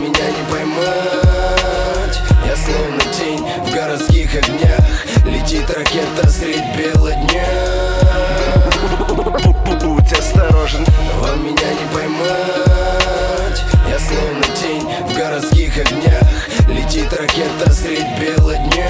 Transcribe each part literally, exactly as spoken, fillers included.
меня не поймать. Я словно тень в городских огнях. Летит ракета средь бела дня. Будь осторожен, вон меня не поймать. Я словно тень в городских огнях. Летит ракета средь бела дня.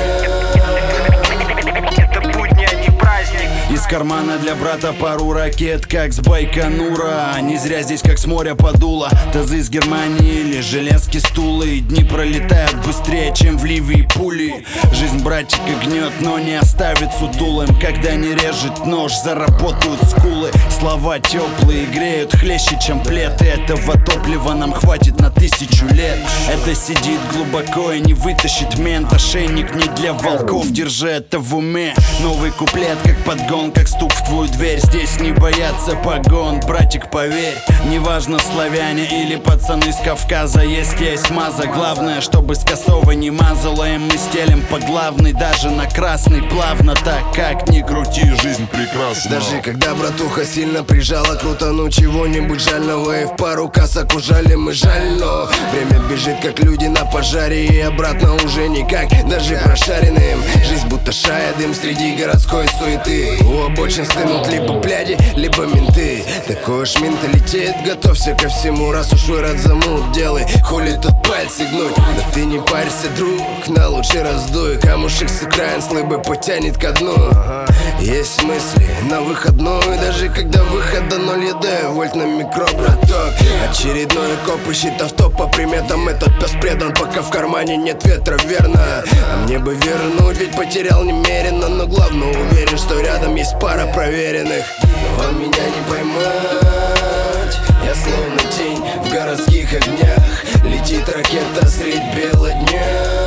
это будни, а не праздник. Из кармана для брата пару ракет, как с Байконура. Не зря здесь как с моря подуло. Тазы из Германии или железки стулы. Дни пролетают быстрее, чем в Ливии пули. Жизнь братика гнет, но не оставит сутулым. Когда не режет нож, заработают скулы. Слова теплые, греют хлеще, чем плед. И этого топлива нам хватит на тысячу лет. Это сидит глубоко и не вытащит мент. Ошейник не для волков, держи это в уме. Новый куплет, как подгон, как стук в твою дверь. Здесь не боятся погон, братик, поверь. Неважно, славяне или пацаны с Кавказа. Есть есть маза, главное, чтобы с косого не мазало. И мы стелим по главной, даже на красный. Плавно так, как ни крути, жизнь прекрасна. Даже когда братуха сильно прижала, крутану чего-нибудь жального. И в пару касок ужали мы жаль, но время бежит, как люди на пожаре. И обратно уже никак, даже прошаренным. Жизнь будто шая дым среди городской суеты. У обочин стынут либо бляди, либо менты. Такой уж менталитет, готовься ко всему. Раз уж вы рад замут, делай, хули тут пальцы гнуть. Да ты не парься, друг, на лучше раздуй. Камушек с экран слыбы потянет ко дну. Есть мысли на выходную, даже когда выхода ноль еды. Вольт на микро, браток. Очередной коп ищет авто по приметам. Этот пес предан, пока в кармане нет ветра, верно. А мне бы вернуть, ведь потерял немерено. Но главное уверен, что рядом есть пара проверенных. Но вон меня не поймать. Я словно тень в городских огнях. Летит ракета средь бела дня.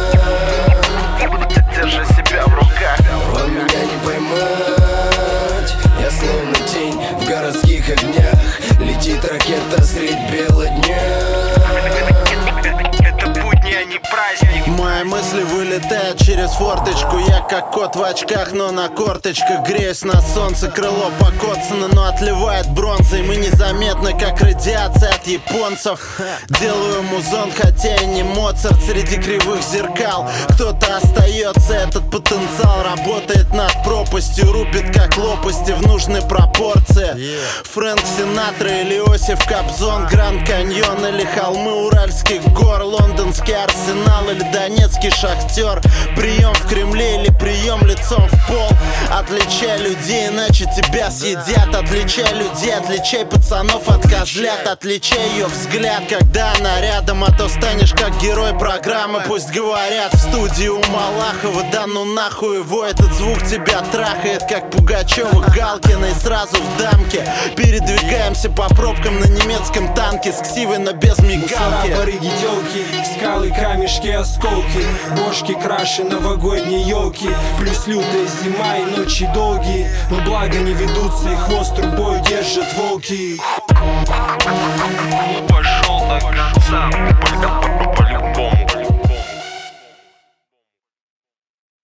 Держи себя в руках. Вон меня не поймать. Я словно тень в городских огнях. Летит ракета средь бела дня. Это будни, а не праздник. Мои мысли вылетают через форточку. Я как кот в очках, но на корточках. Греюсь на солнце, крыло покоцано, но отливает бронзой. Мы незаметны, как радиация от японцев. Делаю музон, хотя и не Моцарт. Среди кривых зеркал кто-то остается. Этот потенциал работает над пропастью. Рубит как лопасти в нужной пропорции. Фрэнк Синатра или Иосиф Кобзон. Гранд Каньон или холмы Уральских гор. Лондонский Арсенал или Донецкий Шахтер. Прием в Кремле или прием лицом в пол. Отличай людей, иначе тебя съедят. Отличай людей, отличай пацанов от козлят. Отличай ее взгляд, когда она рядом. А то станешь как герой программы. Пусть говорят в студии у Малахова. Да ну нахуй его, этот звук тебя трахает. Как Пугачева, Галкина и сразу в дамке. Передвигаемся по пробкам на немецком танке. С ксивой, но без мигалки. Барыги, тёлки, скалы, камешки, осколки. Бошки краше новогодней елки. Плюс лютая зима и ночи долгие. Но благо не ведутся и хвост трубой держат волки. Пошел до конца.